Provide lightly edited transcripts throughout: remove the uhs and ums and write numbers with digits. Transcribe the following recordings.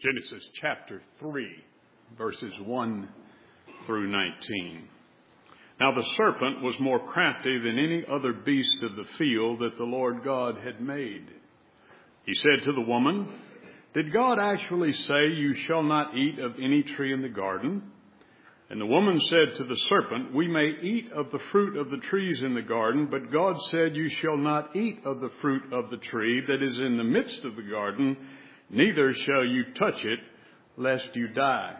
Genesis chapter 3, verses 1 through 19. Now the serpent was more crafty than any other beast of the field that the Lord God had made. He said to the woman, "Did God actually say, 'You shall not eat of any tree in the garden'?" And the woman said to the serpent, "We may eat of the fruit of the trees in the garden, but God said, 'You shall not eat of the fruit of the tree that is in the midst of the garden, neither shall you touch it, lest you die.'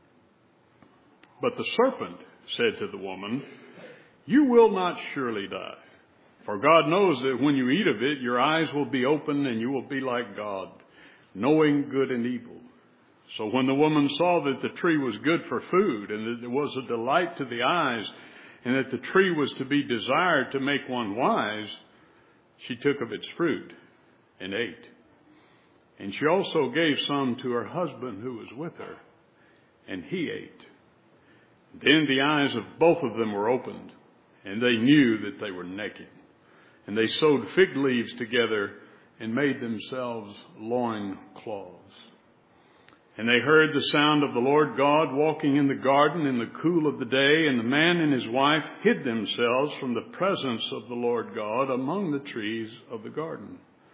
But the serpent said to the woman, 'You will not surely die. For God knows that when you eat of it, your eyes will be opened and you will be like God, knowing good and evil.' So when the woman saw that the tree was good for food, and that it was a delight to the eyes, and that the tree was to be desired to make one wise, she took of its fruit and ate. And she also gave some to her husband who was with her, and he ate. Then the eyes of both of them were opened, and they knew that they were naked. And they sewed fig leaves together and made themselves loincloths. And they heard the sound of the Lord God walking in the garden in the cool of the day, and the man and his wife hid themselves from the presence of the Lord God among the trees of the garden.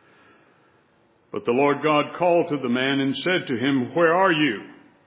But the Lord God called to the man and said to him, 'Where are you?'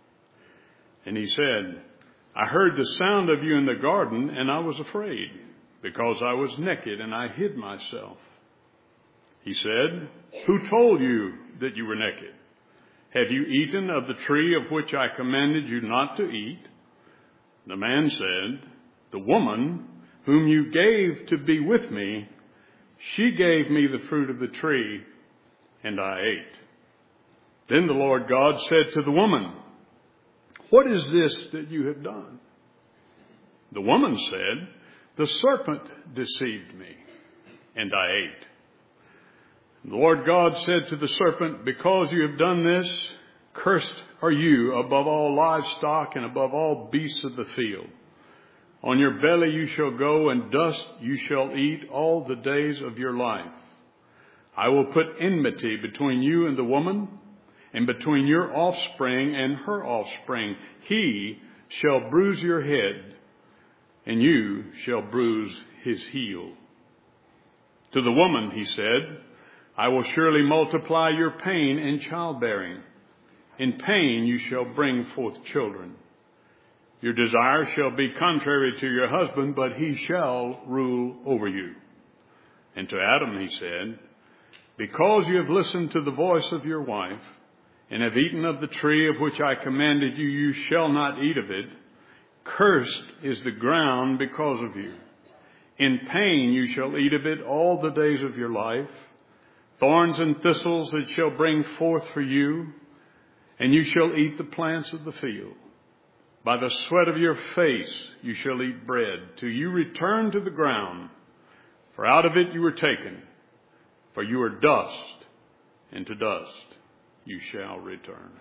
And he said, 'I heard the sound of you in the garden, and I was afraid, because I was naked and I hid myself.' He said, 'Who told you that you were naked? Have you eaten of the tree of which I commanded you not to eat?' The man said, 'The woman whom you gave to be with me, she gave me the fruit of the tree, and I ate.' Then the Lord God said to the woman, 'What is this that you have done?' The woman said, 'The serpent deceived me, and I ate.' The Lord God said to the serpent, 'Because you have done this, cursed are you above all livestock and above all beasts of the field. On your belly you shall go, and dust you shall eat all the days of your life. I will put enmity between you and the woman, and between your offspring and her offspring. He shall bruise your head, and you shall bruise his heel.' To the woman he said, 'I will surely multiply your pain in childbearing. In pain you shall bring forth children. Your desire shall be contrary to your husband, but he shall rule over you.' And to Adam he said, 'Because you have listened to the voice of your wife, and have eaten of the tree of which I commanded you, you shall not eat of it. Cursed is the ground because of you. In pain you shall eat of it all the days of your life. Thorns and thistles it shall bring forth for you, and you shall eat the plants of the field. By the sweat of your face you shall eat bread, till you return to the ground, for out of it you were taken. For you are dust, and to dust you shall return.'"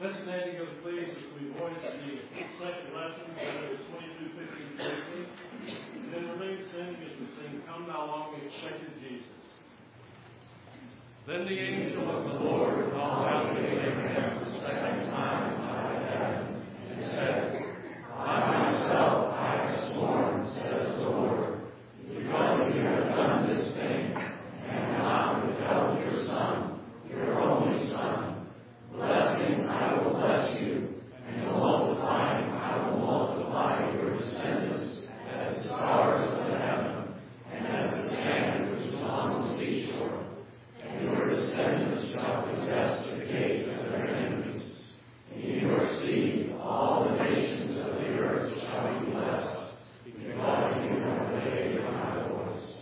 Let's stand together, please, as we voice the second lesson, Genesis 22:15-18. And then remain standing as we sing, Come Thou Long Expected Jesus. Then the angel of the Lord called out to Abraham the second time out of heaven and said, By myself I have sworn, says the Lord, because you have done this thing, and not withheld your son, your only son. Blessing I will bless you, and multiplying I will multiply your descendants as the stars of the heaven, and as the sand which is on the seashore. And your descendants shall possess the gates of their enemies. In your seed all the nations of the earth shall be blessed, because you have obeyed my voice.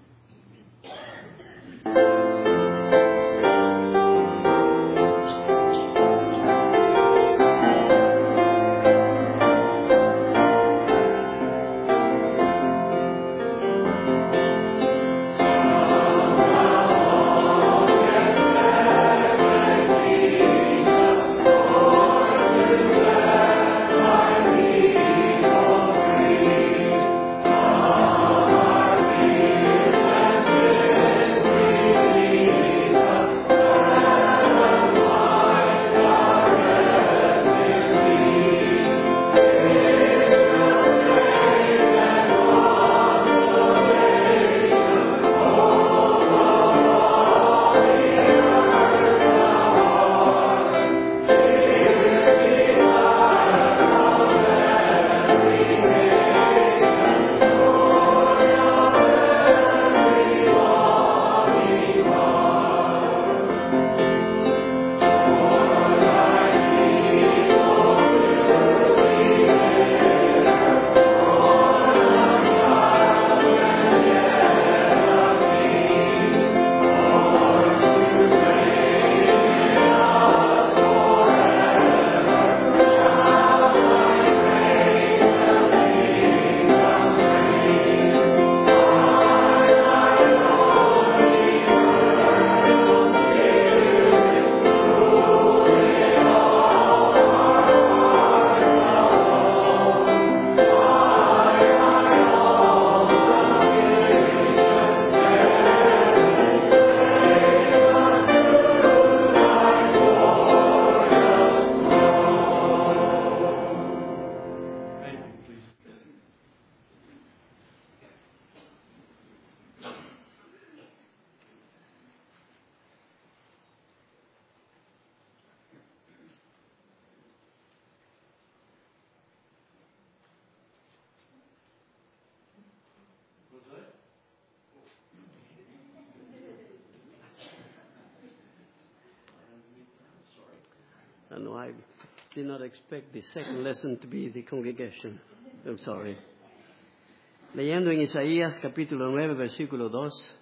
No, I did not expect the second lesson to be the congregation. I'm sorry. Leyendo en Isaías capítulo 9, versículo 2,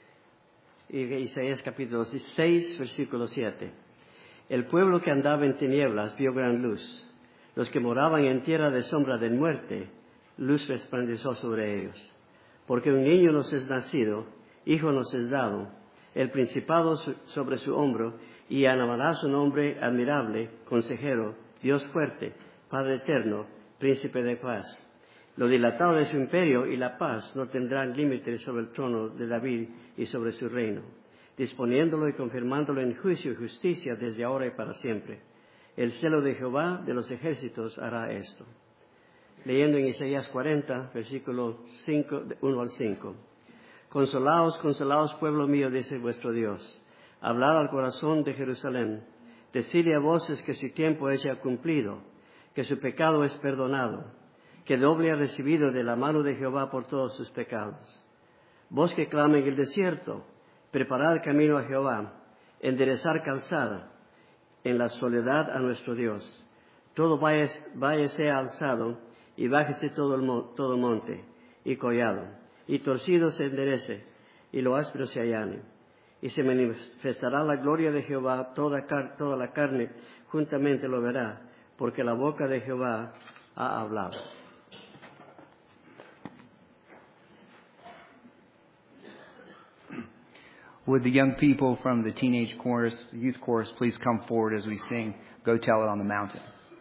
y Isaías capítulo 6, versículo 7. El pueblo que andaba en tinieblas vio gran luz. Los que moraban en tierra de sombra de muerte, luz resplandeció sobre ellos. Porque un niño nos es nacido, hijo nos es dado, el principado sobre su hombro, y llamará su nombre admirable, consejero, Dios fuerte, Padre eterno, príncipe de paz. Lo dilatado de su imperio y la paz no tendrán límites sobre el trono de David y sobre su reino, disponiéndolo y confirmándolo en juicio y justicia desde ahora y para siempre. El celo de Jehová de los ejércitos hará esto. Leyendo en Isaías 40, versículo 1 al 5. Consolaos, consolaos, pueblo mío, dice vuestro Dios. Hablad al corazón de Jerusalén. Decidle a voces que su tiempo es ya cumplido, que su pecado es perdonado, que doble ha recibido de la mano de Jehová por todos sus pecados. Vos que clama en el desierto, preparad camino a Jehová, enderezar calzada, en la soledad a nuestro Dios. Todo valle sea alzado, y bájese todo monte y collado, y torcido se enderece, y lo áspero se allane. Y se manifestará la gloria de Jehová, toda la carne juntamente lo verá, porque la boca de Jehová ha hablado. Would the young people from the teenage chorus, the youth chorus, please come forward as we sing Go Tell It on the Mountain.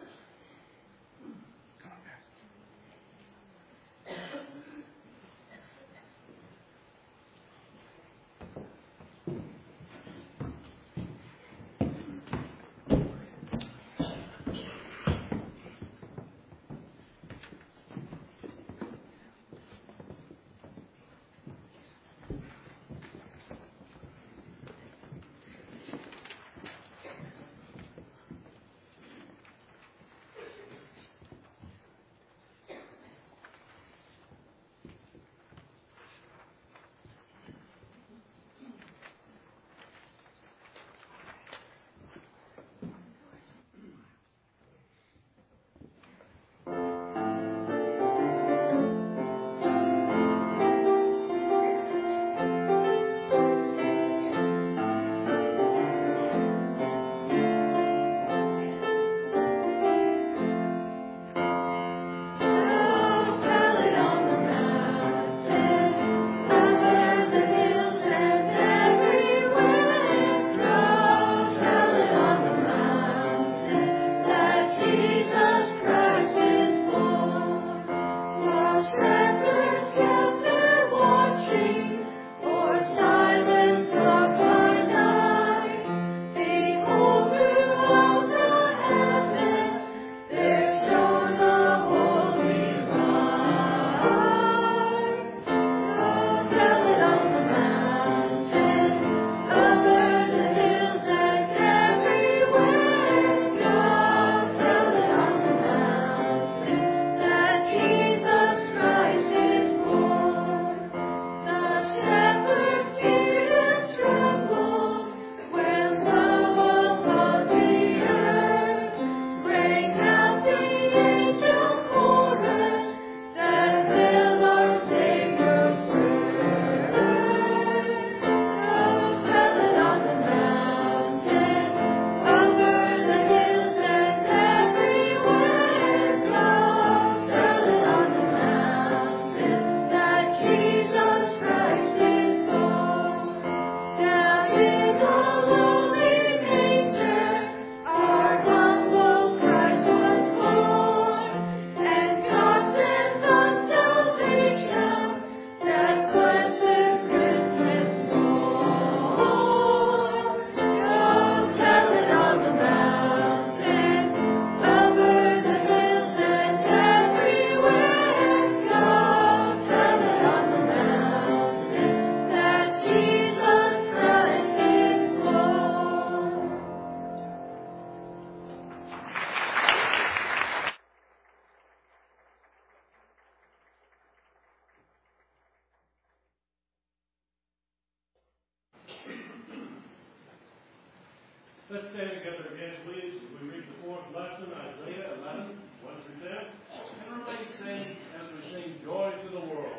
Let's stand together again, please. We read the fourth lesson, Isaiah 11, 1 through 10. And remain sing as we sing Joy to the World.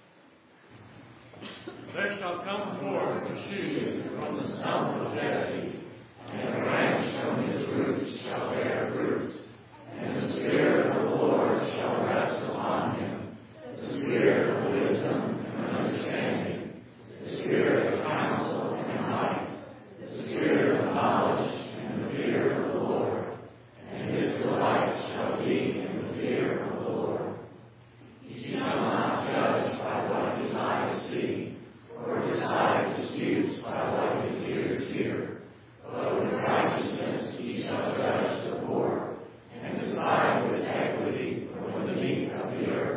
There shall come forth a shoot from the stump of Jesse, and a branch from his roots shall bear fruit. And the Spirit of the Lord shall rest upon him, the Spirit of wisdom and understanding, the Spirit of counsel and might, the Spirit of knowledge and the fear of the Lord. And his delight shall be in the fear of the Lord. He shall not judge by what his eyes see, or decide disputes by what his ears hear. But with righteousness he shall judge the poor, and decide with equity for the meek of the earth.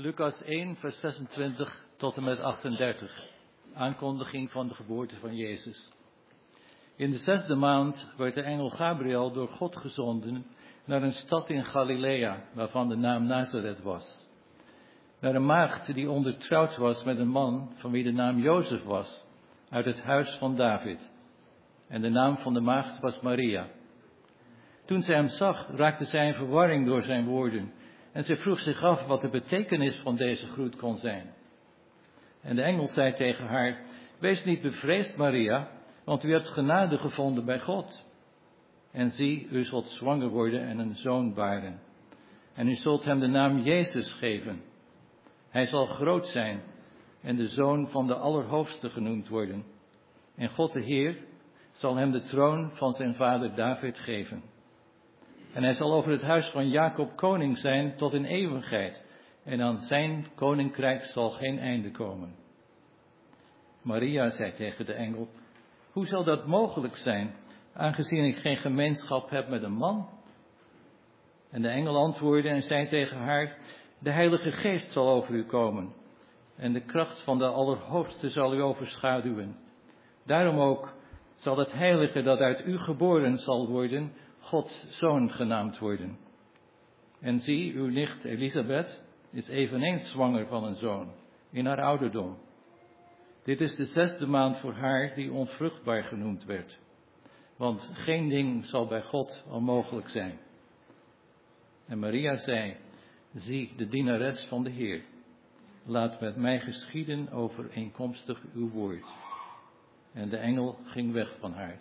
Lucas 1, vers 26 tot en met 38. Aankondiging van de geboorte van Jezus. In de 6e maand werd de engel Gabriel door God gezonden naar een stad in Galilea, waarvan de naam Nazareth was. Naar een maagd die ondertrouwd was met een man van wie de naam Jozef was, uit het huis van David. En de naam van de maagd was Maria. Toen zij hem zag, raakte zij in verwarring door zijn woorden. En zij vroeg zich af wat de betekenis van deze groet kon zijn. En de engel zei tegen haar: wees niet bevreesd, Maria, want u hebt genade gevonden bij God. En zie, u zult zwanger worden en een zoon baren. En u zult hem de naam Jezus geven. Hij zal groot zijn en de zoon van de Allerhoogste genoemd worden. En God de Heer zal hem de troon van zijn vader David geven. En hij zal over het huis van Jacob koning zijn tot in eeuwigheid. En aan zijn koninkrijk zal geen einde komen. Maria zei tegen de engel: hoe zal dat mogelijk zijn, aangezien ik geen gemeenschap heb met een man? En de engel antwoordde en zei tegen haar: de Heilige Geest zal over u komen. En de kracht van de Allerhoogste zal u overschaduwen. Daarom ook zal het heilige dat uit u geboren zal worden, Gods zoon genaamd worden. En zie, uw nicht Elisabeth is eveneens zwanger van een zoon, in haar ouderdom. Dit is de 6e maand voor haar die onvruchtbaar genoemd werd. Want geen ding zal bij God onmogelijk zijn. En Maria zei: zie, de dienares van de Heer. Laat met mij geschieden overeenkomstig uw woord. En de engel ging weg van haar.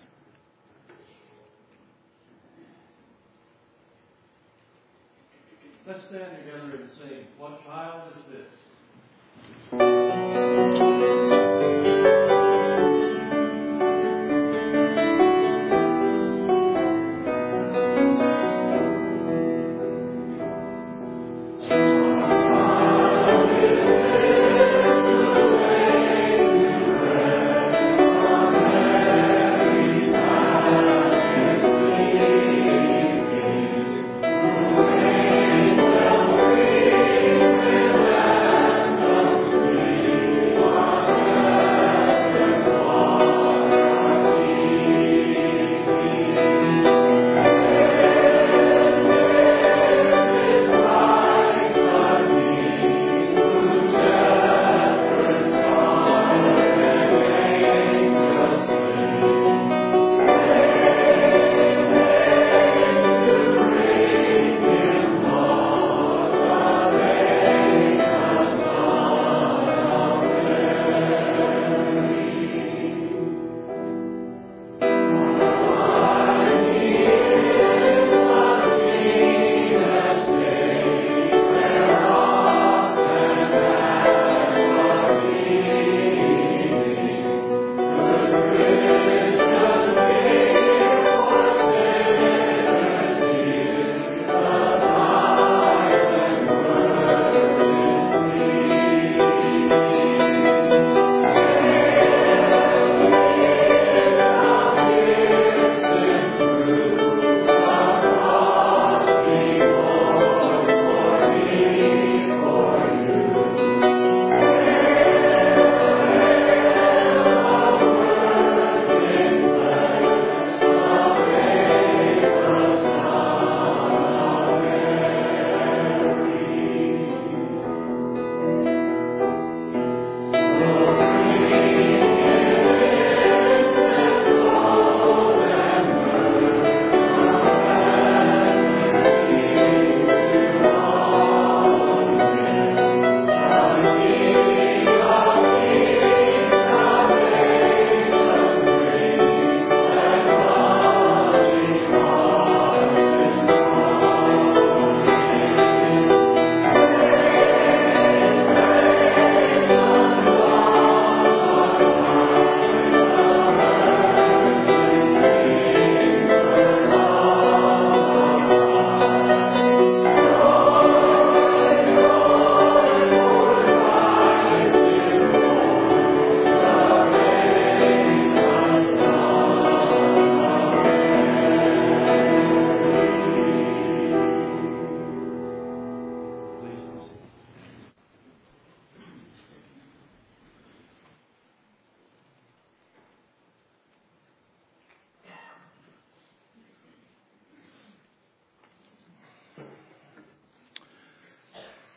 Let's stand together and say, what child is this?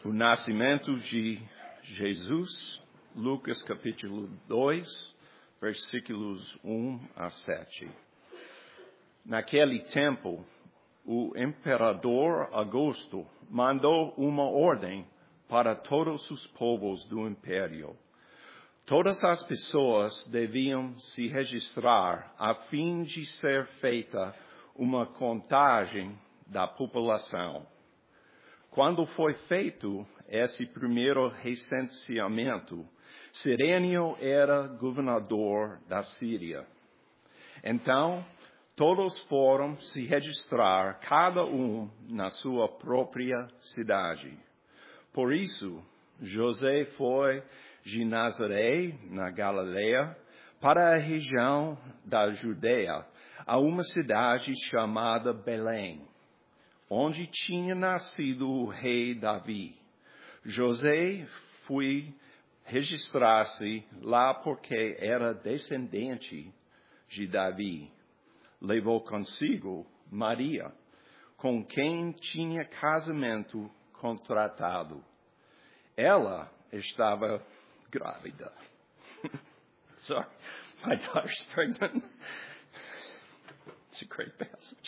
O nascimento de Jesus, Lucas capítulo 2, versículos 1 a 7. Naquele tempo, o imperador Augusto mandou uma ordem para todos os povos do império. Todas as pessoas deviam se registrar a fim de ser feita uma contagem da população. Quando foi feito esse primeiro recenseamento, Cirenio era governador da Síria. Então, todos foram se registrar, cada um na sua própria cidade. Por isso, José foi de Nazaré, na Galileia, para a região da Judeia, a uma cidade chamada Belém, onde tinha nascido o rei Davi. José foi registrar-se lá porque era descendente de Davi. Levou consigo Maria, com quem tinha casamento contratado. Ela estava grávida. Sorry, my daughter's pregnant. It's a great passage.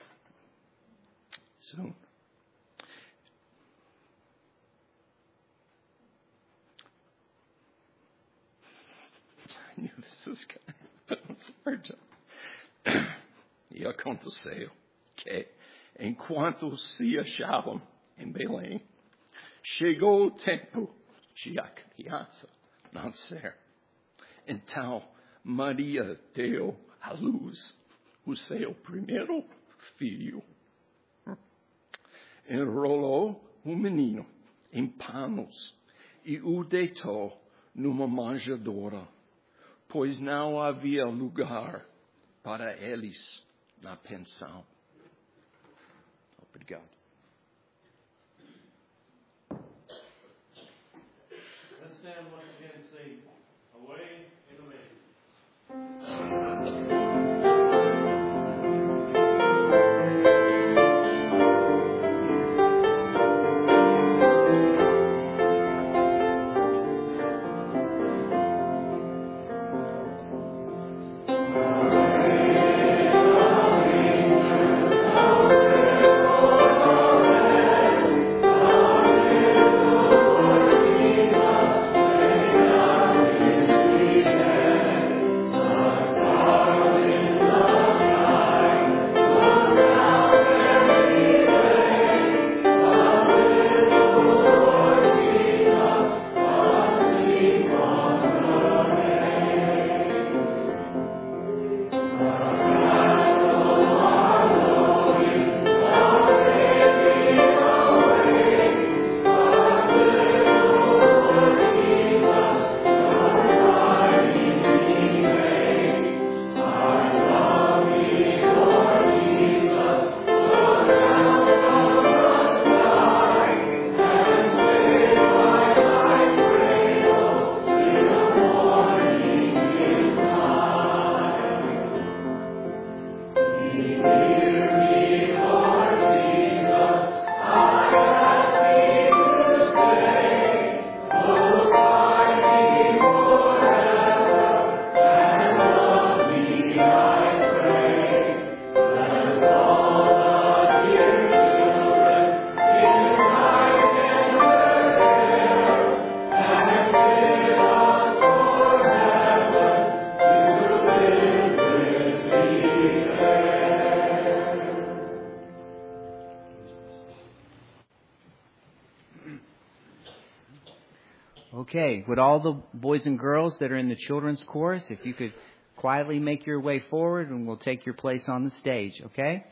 So, I knew this was going to happen. E aconteceu que, enquanto se achavam em Belém, chegou o tempo de a criança nascer. Então, Maria deu à luz o seu primeiro filho. Enrolou o menino em panos e o deitou numa manjedoura, pois não havia lugar para eles na pensão. Obrigado. Let's stand once again and say, away and away. Okay, would all the boys and girls that are in the children's chorus, if you could quietly make your way forward and we'll take your place on the stage, okay?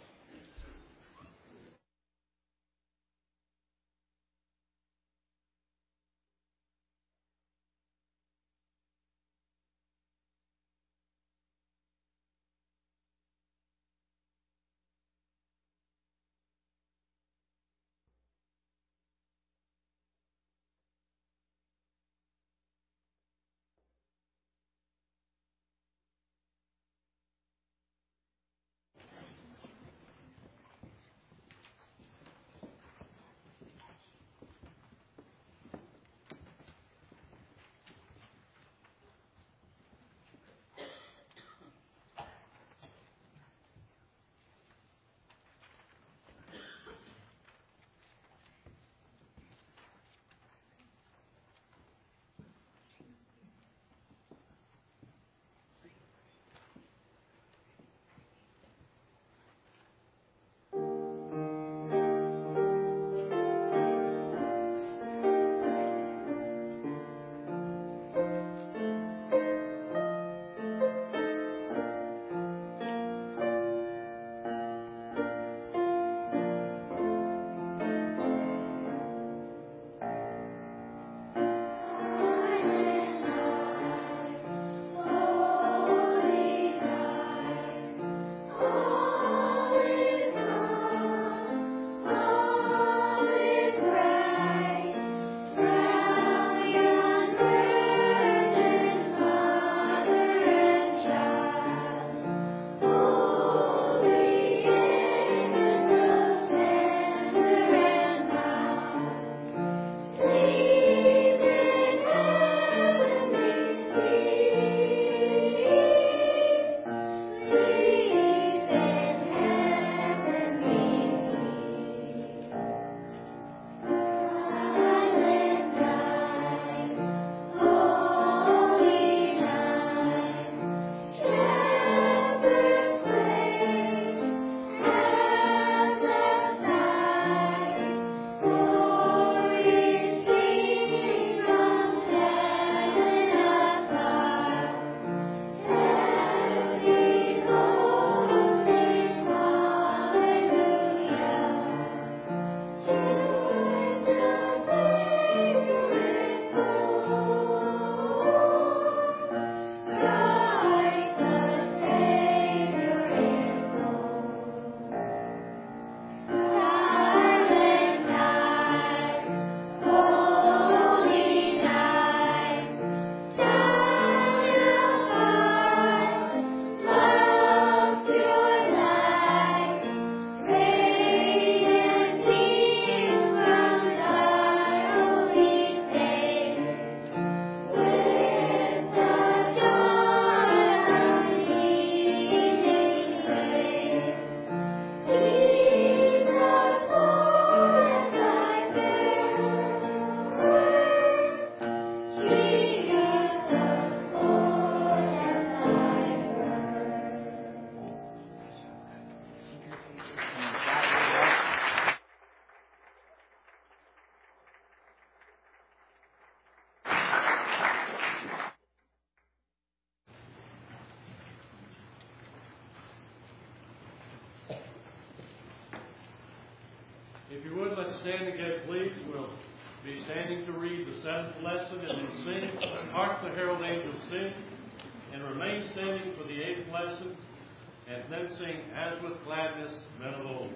If you would, let's stand again, please. We'll be standing to read the seventh lesson and then sing, Hark the Herald Angels Sing, and remain standing for the eighth lesson, and then sing, As with Gladness, Men of Old.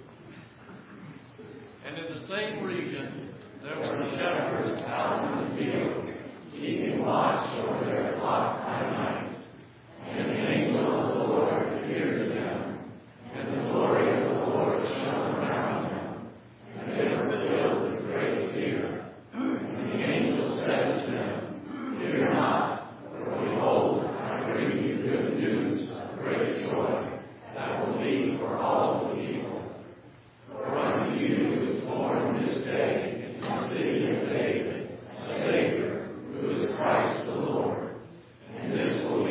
And in the same region, there were shepherds out in the field, keeping watch over their flock by night. And the angel of the Lord appeared to them, and the glory of the Lord shone around them, and they were filled with great fear. And the angel said to them, Fear not, for behold, I bring you good news of great joy that will be for all the people. For unto you is born this day in the city of David a Savior, who is Christ the Lord. And this will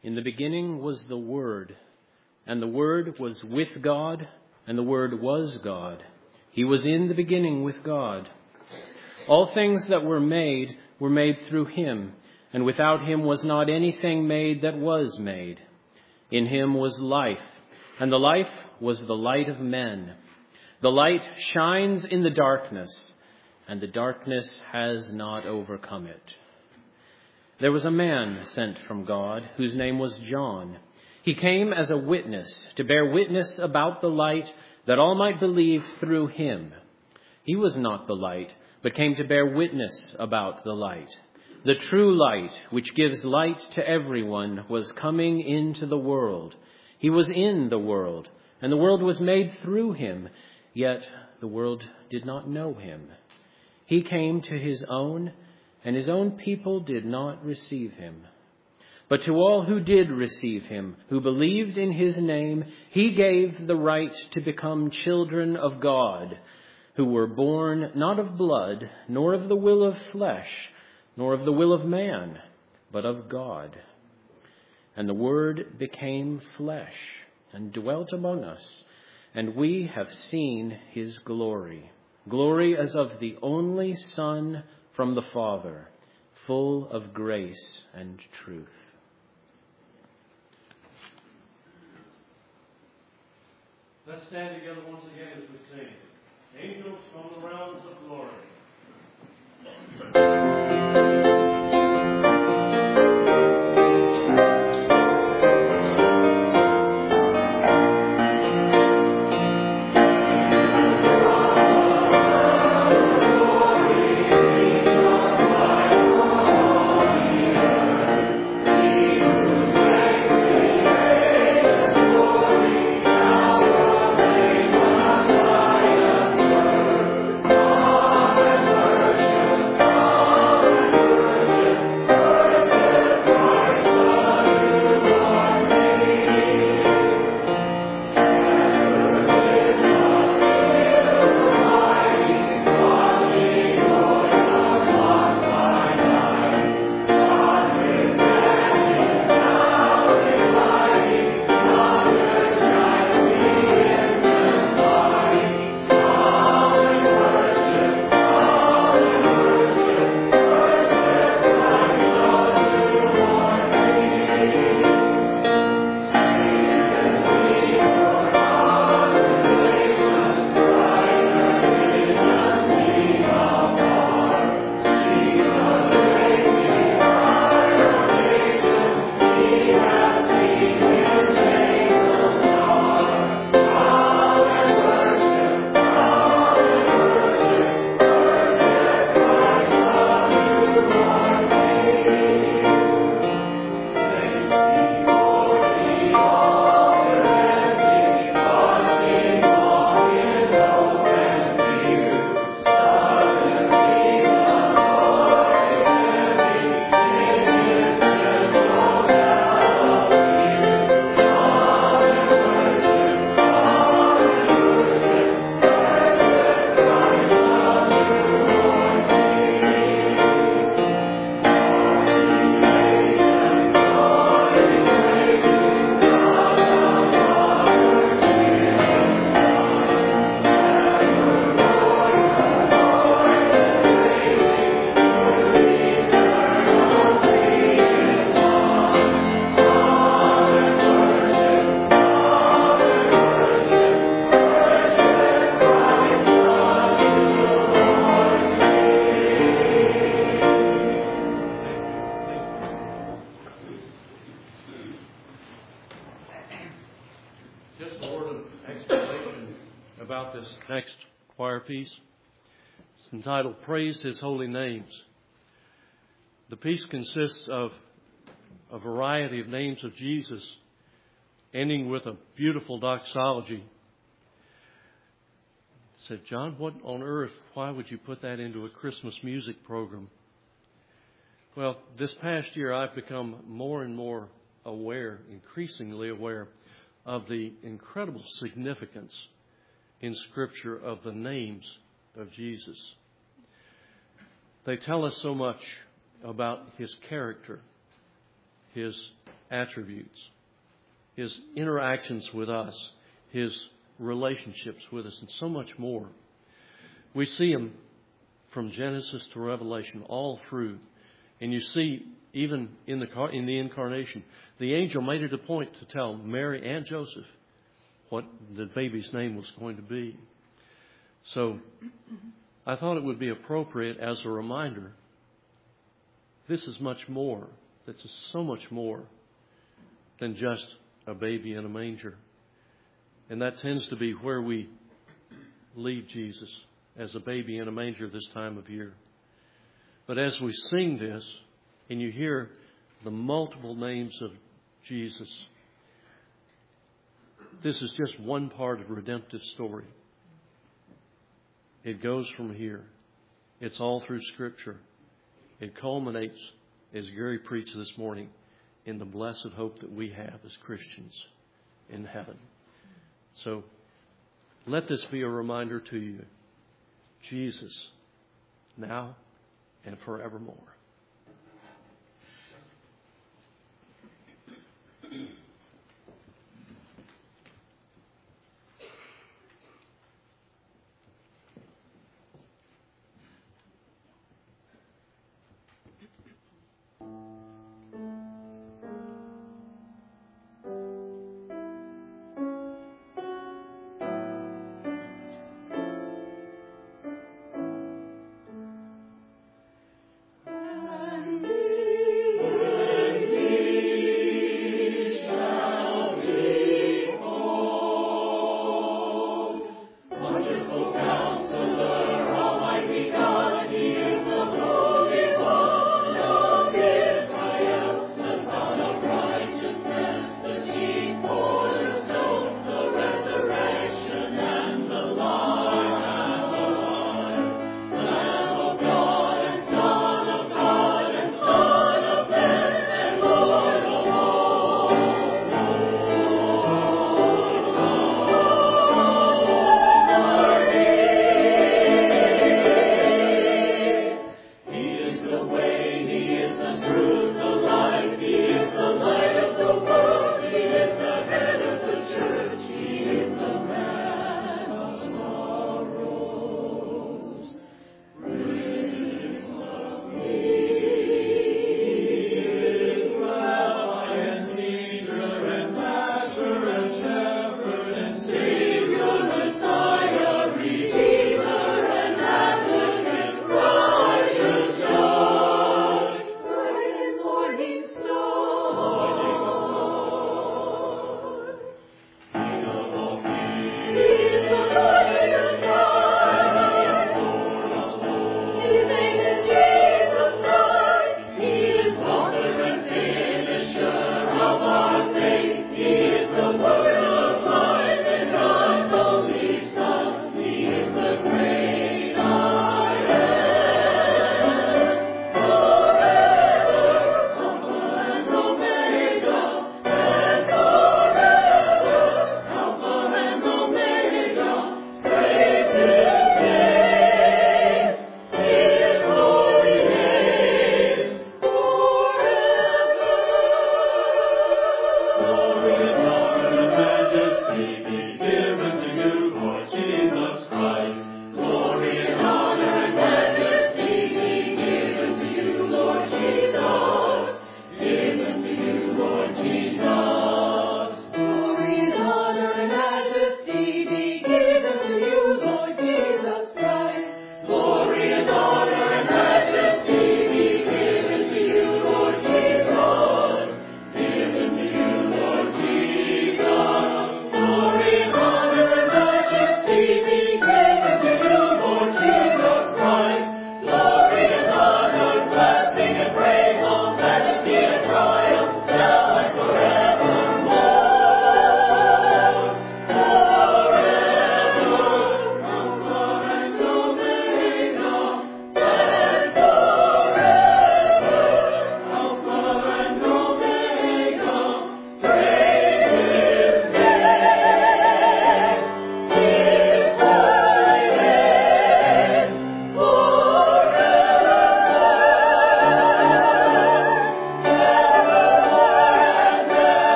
In the beginning was the Word, and the Word was with God, and the Word was God. He was in the beginning with God. All things that were made through him, and without him was not anything made that was made. In him was life, and the life was the light of men. The light shines in the darkness, and the darkness has not overcome it. There was a man sent from God, whose name was John. He came as a witness, to bear witness about the light, that all might believe through him. He was not the light, but came to bear witness about the light. The true light, which gives light to everyone, was coming into the world. He was in the world, and the world was made through him, yet the world did not know him. He came to his own, and his own people did not receive him. But to all who did receive him, who believed in his name, he gave the right to become children of God, who were born not of blood, nor of the will of flesh, nor of the will of man, but of God. And the Word became flesh and dwelt among us, and we have seen his glory, glory as of the only Son from the Father, full of grace and truth. Let's stand together once again as we sing. Angels from the realms of glory. About this next choir piece. It's entitled Praise His Holy Names. The piece consists of a variety of names of Jesus, ending with a beautiful doxology. I said, John, what on earth, why would you put that into a Christmas music program? Well, this past year I've become more and more aware, increasingly aware, of the incredible significance in Scripture of the names of Jesus. They tell us so much about his character, his attributes, His interactions with us, His relationships with us, and so much more. We see Him from Genesis to Revelation all through. And you see, even in the incarnation, the angel made it a point to tell Mary and Joseph what the baby's name was going to be. So I thought it would be appropriate as a reminder, this is much more. This is so much more than just a baby in a manger. And that tends to be where we leave Jesus, as a baby in a manger this time of year. But as we sing this, and you hear the multiple names of Jesus, this is just one part of the redemptive story. It goes from here. It's all through Scripture. It culminates, as Gary preached this morning, in the blessed hope that we have as Christians in heaven. So let this be a reminder to you. Jesus, now and forevermore. Now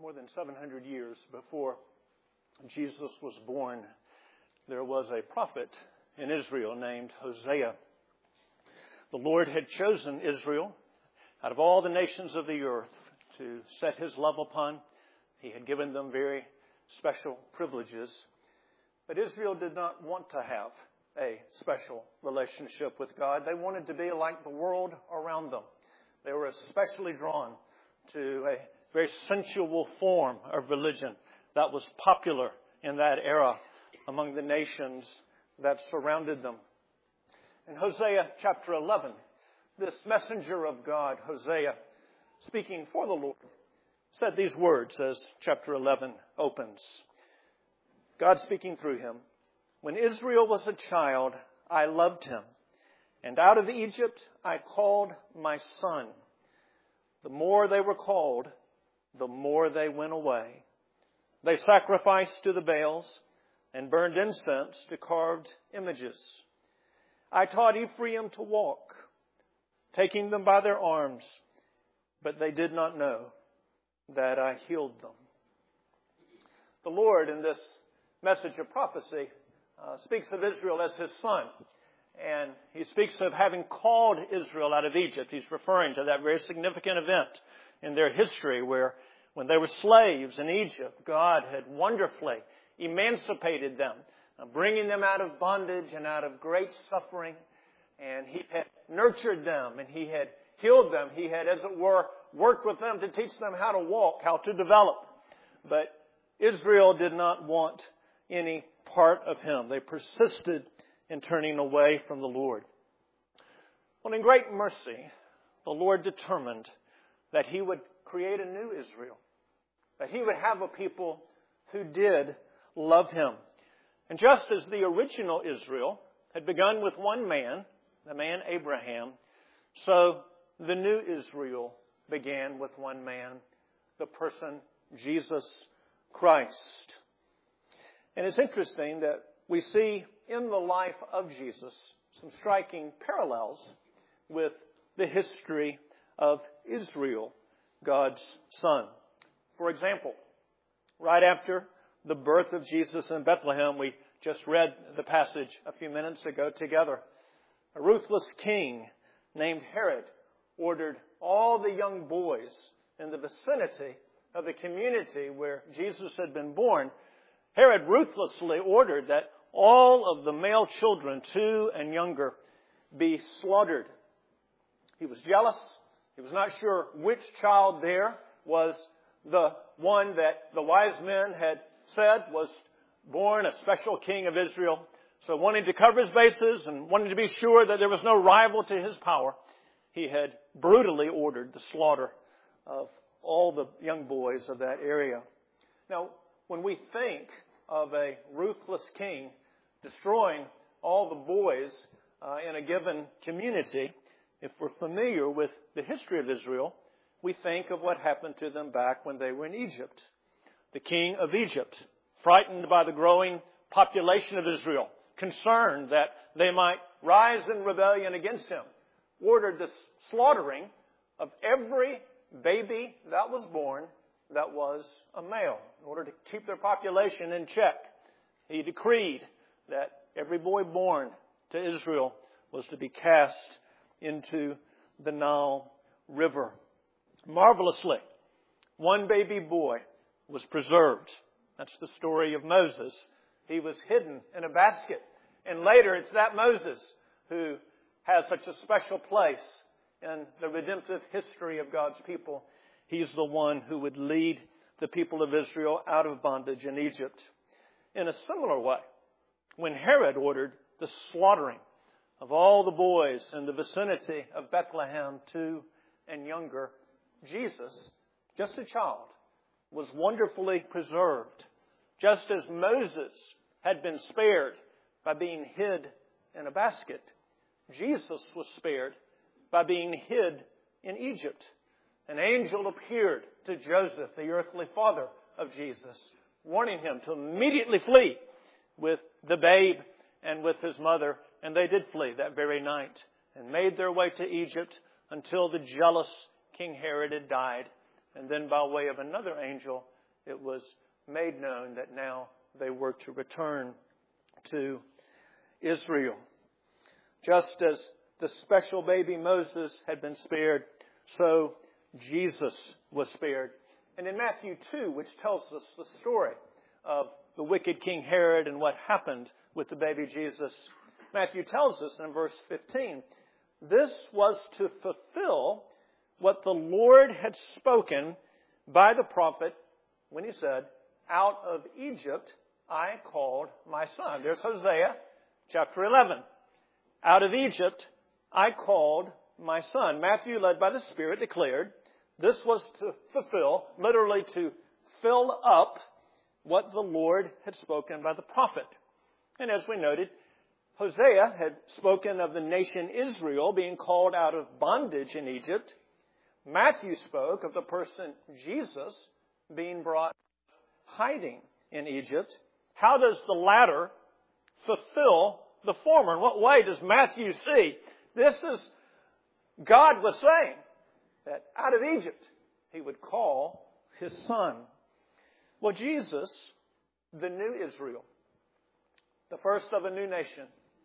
more than 700 years before Jesus was born, there was a prophet in Israel named Hosea. The Lord had chosen Israel out of all the nations of the earth to set his love upon. He had given them very special privileges. But Israel did not want to have a special relationship with God. They wanted to be like the world around them. They were especially drawn to a very sensual form of religion that was popular in that era among the nations that surrounded them. In Hosea chapter 11, this messenger of God, Hosea, speaking for the Lord, said these words as chapter 11 opens. God speaking through him, "When Israel was a child, I loved him, and out of Egypt I called my son. The more they were called, the more they went away. They sacrificed to the Baals and burned incense to carved images. I taught Ephraim to walk, taking them by their arms, but they did not know that I healed them." The Lord, in this message of prophecy, speaks of Israel as his son. And he speaks of having called Israel out of Egypt. He's referring to that very significant event in their history where when they were slaves in Egypt, God had wonderfully emancipated them, bringing them out of bondage and out of great suffering. And he had nurtured them and he had healed them. He had, as it were, worked with them to teach them how to walk, how to develop. But Israel did not want any part of him. They persisted in turning away from the Lord. Well, in great mercy, the Lord determined that he would create a new Israel, that he would have a people who did love him. And just as the original Israel had begun with one man, the man Abraham, so the new Israel began with one man, the person Jesus Christ. And it's interesting that we see in the life of Jesus some striking parallels with the history of Israel, God's son. For example, right after the birth of Jesus in Bethlehem, we just read the passage a few minutes ago together. A ruthless king named Herod ordered all the young boys in the vicinity of the community where Jesus had been born. Herod ruthlessly ordered that all of the male children, 2 and younger, be slaughtered. He was jealous. He was not sure which child there was the one that the wise men had said was born a special king of Israel. So wanting to cover his bases and wanting to be sure that there was no rival to his power, he had brutally ordered the slaughter of all the young boys of that area. Now, when we think of a ruthless king destroying all the boys in a given community, if we're familiar with the history of Israel, we think of what happened to them back when they were in Egypt. The king of Egypt, frightened by the growing population of Israel, concerned that they might rise in rebellion against him, ordered the slaughtering of every baby that was born that was a male in order to keep their population in check. He decreed that every boy born to Israel was to be cast into the Nile River. Marvelously, one baby boy was preserved. That's the story of Moses. He was hidden in a basket. And later it's that Moses who has such a special place in the redemptive history of God's people. He's the one who would lead the people of Israel out of bondage in Egypt. In a similar way, when Herod ordered the slaughtering of all the boys in the vicinity of Bethlehem, 2 and younger, Jesus, just a child, was wonderfully preserved. Just as Moses had been spared by being hid in a basket, Jesus was spared by being hid in Egypt. An angel appeared to Joseph, the earthly father of Jesus, warning him to immediately flee with the babe and with his mother. And they did flee that very night and made their way to Egypt until the jealous King Herod had died And then by way of another angel, it was made known that now they were to return to Israel. Just as the special baby Moses had been spared, so Jesus was spared. And in Matthew 2, which tells us the story of the wicked King Herod and what happened with the baby Jesus, Matthew tells us in verse 15, this was to fulfill what the Lord had spoken by the prophet when he said, out of Egypt I called my son. There's Hosea chapter 11. Out of Egypt I called my son. Matthew, led by the Spirit, declared this was to fulfill, literally to fill up, what the Lord had spoken by the prophet. And as we noted, Hosea had spoken of the nation Israel being called out of bondage in Egypt. Matthew spoke of the person Jesus being brought hiding in Egypt. How does the latter fulfill the former? In what way does Matthew see? This is, God was saying that out of Egypt he would call his son. Well, Jesus, the new Israel, the first of a new nation,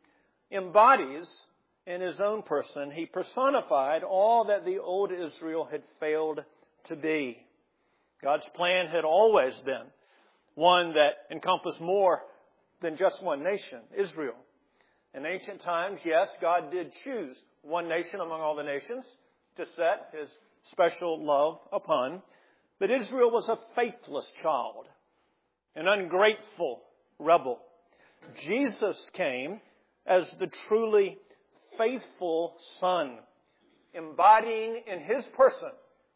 embodies in his own person, he personified all that the old Israel had failed to be. God's plan had always been one that encompassed more than just one nation, Israel. In ancient times, yes, God did choose one nation among all the nations to set his special love upon. But Israel was a faithless child, an ungrateful rebel. Jesus came as the truly faithful Son, embodying in his person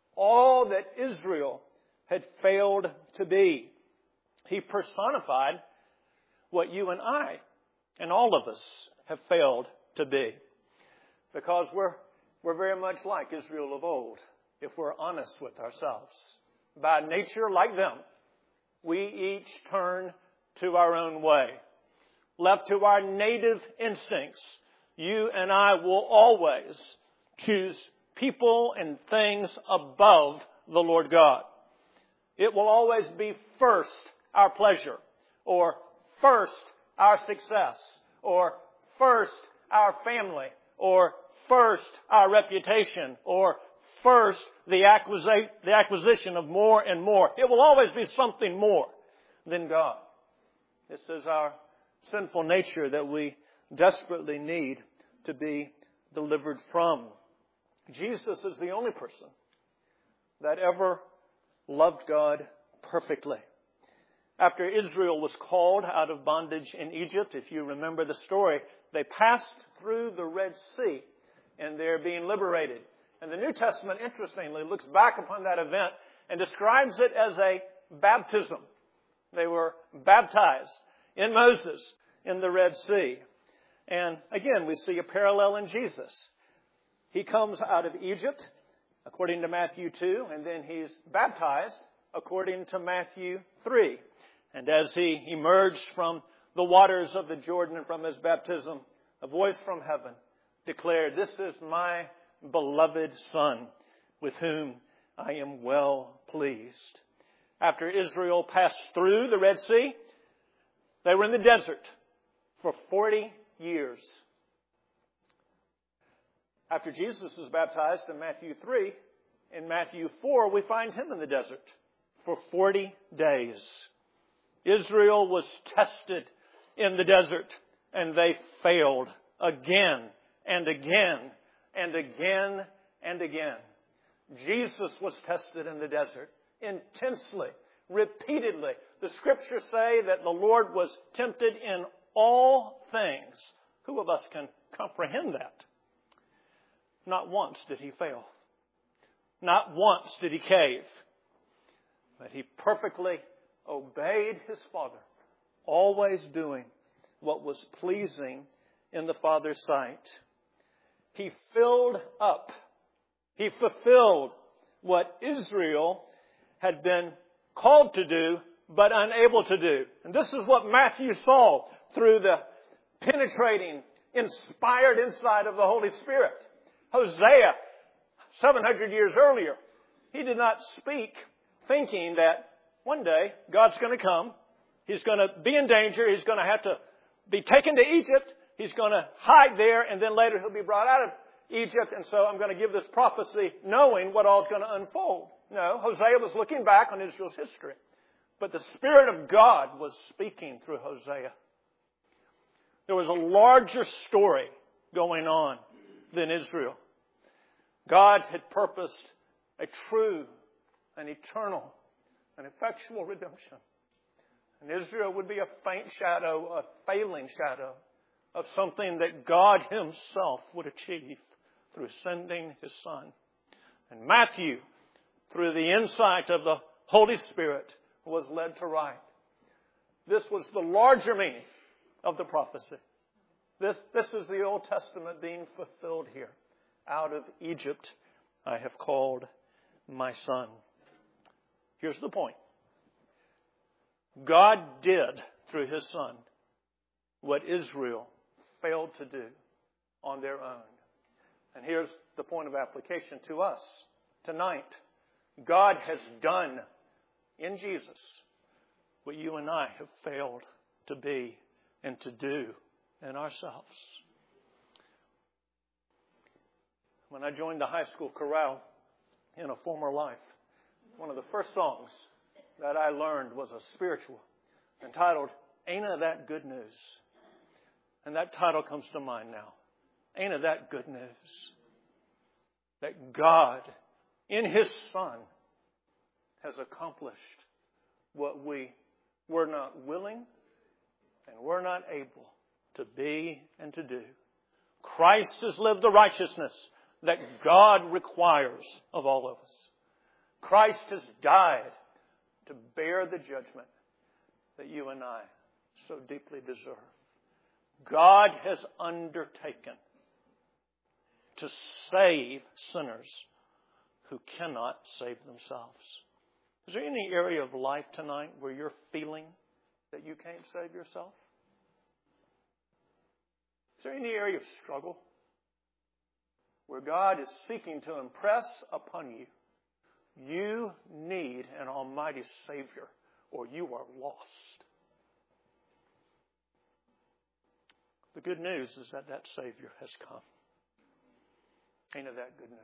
all that Israel had failed to be. He personified what you and I and all of us have failed to be. Because we're very much like Israel of old, if we're honest with ourselves. By nature, like them, we each turn to our own way. Left to our native instincts, you and I will always choose people and things above the Lord God. It will always be first our pleasure, or first our success, or first our family, or first our reputation, or first the acquisition of more and more. It will always be something more than God. This is our sinful nature that we desperately need to be delivered from. Jesus is the only person that ever loved God perfectly. After Israel was called out of bondage in Egypt, if you remember the story, they passed through the Red Sea and they're being liberated. And the New Testament, interestingly, looks back upon that event and describes it as a baptism. They were baptized in Moses in the Red Sea. And again, we see a parallel in Jesus. He comes out of Egypt, according to Matthew 2, and then he's baptized, according to Matthew 3. And as he emerged from the waters of the Jordan and from his baptism, a voice from heaven declared, "This is my beloved Son, with whom I am well pleased." After Israel passed through the Red Sea, they were in the desert for 40 years. After Jesus was baptized in Matthew 3, in Matthew 4, we find him in the desert for 40 days. Israel was tested in the desert, and they failed again and again and again and again. Jesus was tested in the desert intensely, repeatedly. The Scriptures say that the Lord was tempted in all things. Who of us can comprehend that? Not once did he fail. Not once did he cave. But he perfectly obeyed his Father, always doing what was pleasing in the Father's sight. He filled up. He fulfilled what Israel had been called to do, but unable to do. And this is what Matthew saw through the penetrating, inspired insight of the Holy Spirit. Hosea, 700 years earlier, He did not speak thinking that one day God's going to come. He's going to be in danger. He's going to have to be taken to Egypt. He's going to hide there, and then later he'll be brought out of Egypt. And so I'm going to give this prophecy knowing what all is going to unfold. No, Hosea was looking back on Israel's history. But the Spirit of God was speaking through Hosea. There was a larger story going on than Israel. God had purposed a true and eternal and effectual redemption. And Israel would be a faint shadow, a failing shadow of something that God Himself would achieve through sending His Son. And Matthew, through the insight of the Holy Spirit, was led to write. This was the larger meaning of the prophecy. This is the Old Testament being fulfilled here. Out of Egypt I have called my son. Here's the point. God did, through His Son, what Israel failed to do on their own. And here's the point of application to us tonight. God has done in Jesus what you and I have failed to be and to do in ourselves. When I joined the high school chorale in a former life, one of the first songs that I learned was a spiritual entitled, Ain't It That Good News? And that title comes to mind now. Ain't it that good news? That God, in His Son, has accomplished what we were not willing and were not able to be and to do. Christ has lived the righteousness that God requires of all of us. Christ has died to bear the judgment that you and I so deeply deserve. God has undertaken to save sinners who cannot save themselves. Is there any area of life tonight where you're feeling that you can't save yourself? Is there any area of struggle where God is seeking to impress upon you, you need an almighty Savior or you are lost? The good news is that that Savior has come. Ain't it that good news?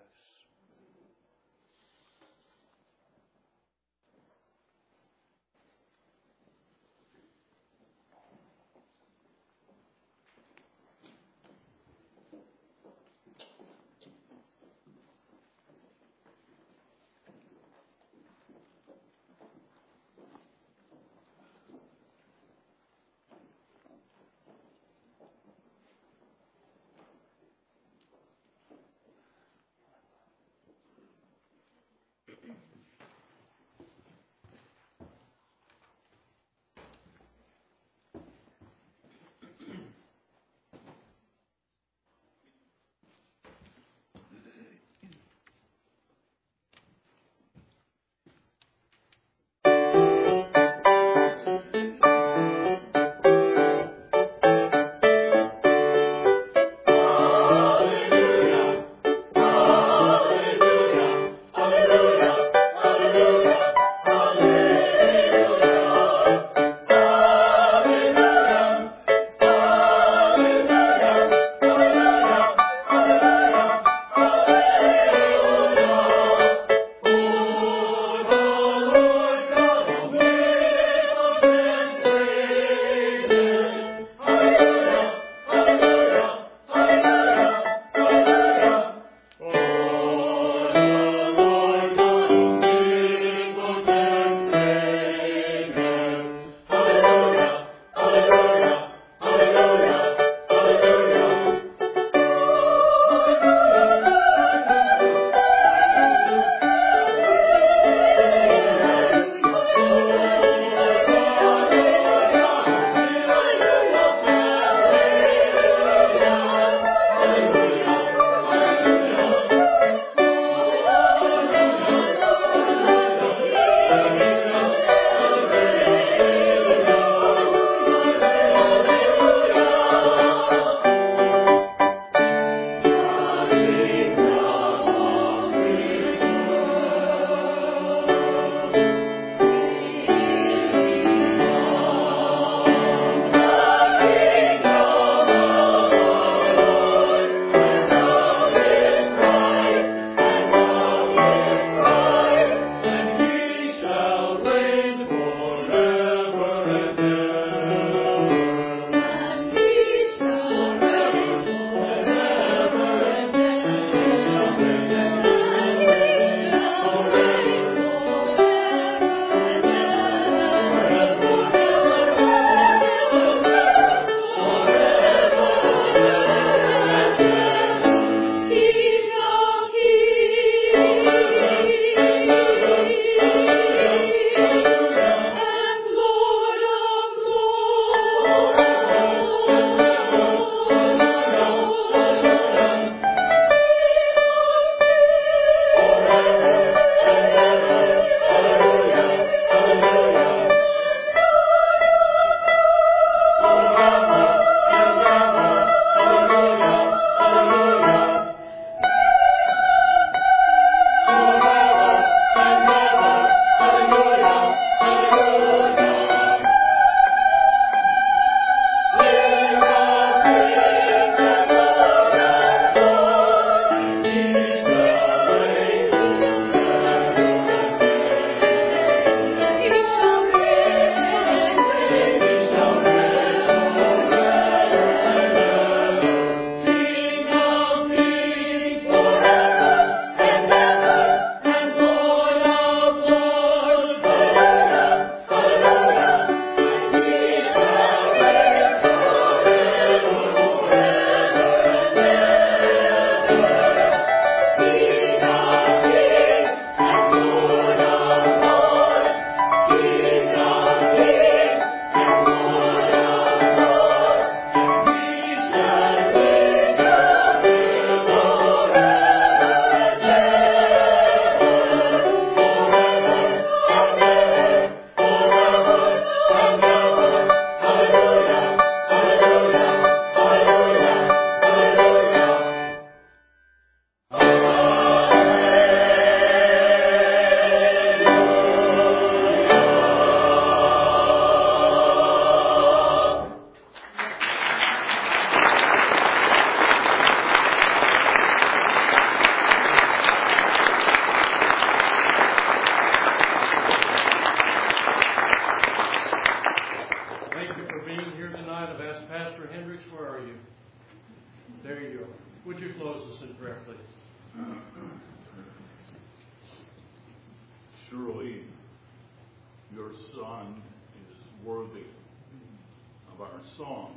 Surely your Son is worthy of our song.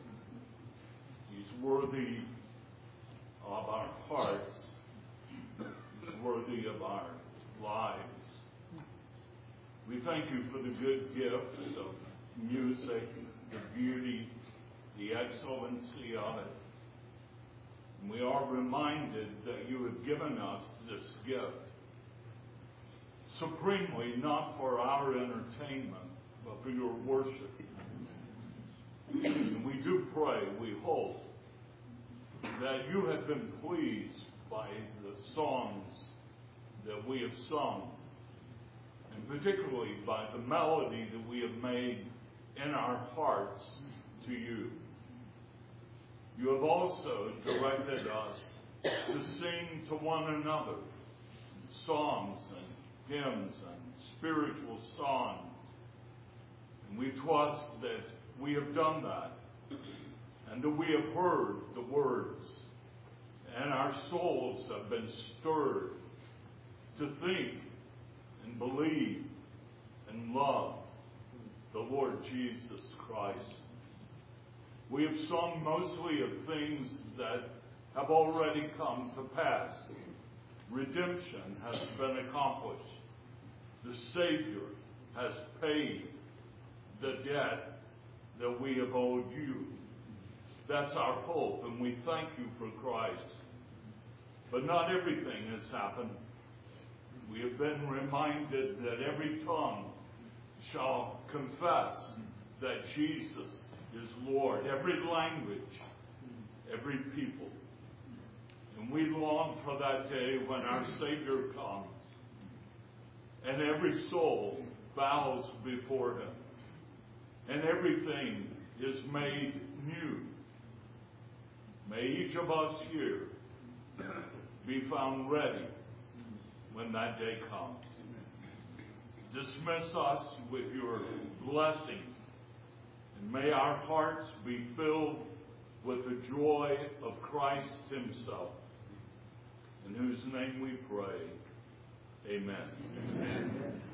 He's worthy of our hearts. He's worthy of our lives. We thank you for the good gift of music, the beauty, the excellency of it. And we are reminded that you have given us this gift supremely not for our entertainment, but for your worship. And we do pray, we hope, that you have been pleased by the songs that we have sung, and particularly by the melody that we have made in our hearts to you. You have also directed us to sing to one another songs and hymns and spiritual songs. And we trust that we have done that and that we have heard the words and our souls have been stirred to think and believe and love the Lord Jesus Christ. We have sung mostly of things that have already come to pass. Redemption has been accomplished. The Savior has paid the debt that we have owed you. That's our hope, and we thank you for Christ. But not everything has happened. We have been reminded that every tongue shall confess that Jesus is Lord. Every language, every people. And we long for that day when our Savior comes and every soul bows before him and everything is made new. May each of us here be found ready when that day comes. Dismiss us with your blessing, and may our hearts be filled with the joy of Christ himself, in whose name we pray. Amen. Amen.